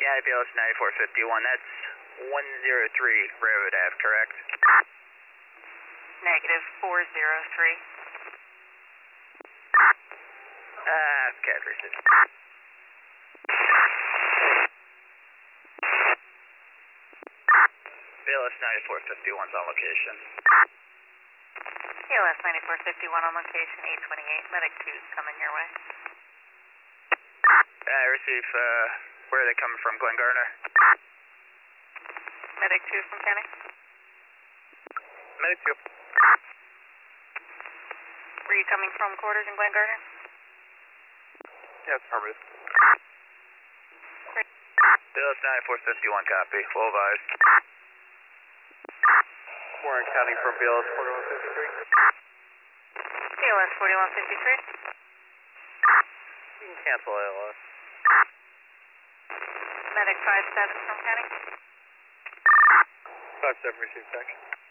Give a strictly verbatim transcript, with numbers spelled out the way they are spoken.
Yeah, B L S ninety-four fifty-one, that's one zero three Railroad Ave, correct? Negative four zero three. Uh, okay, appreciate it. B L S ninety-four fifty-one's on location. B L S ninety-four fifty-one on location, eight twenty-eight, medic two coming your way. I receive, uh, where are they coming from, Glen Gardner? Medic two from Kenny. Medic two. Were you coming from quarters in Glen Gardner? Yeah, it's permitted. Great. B L S ninety-four fifty-one, copy, full advised. Warren County from B L S forty-one fifty-three. B L S forty-one fifty-three. You can cancel A L S. Medic five seven from Kenny. five seven, receive section.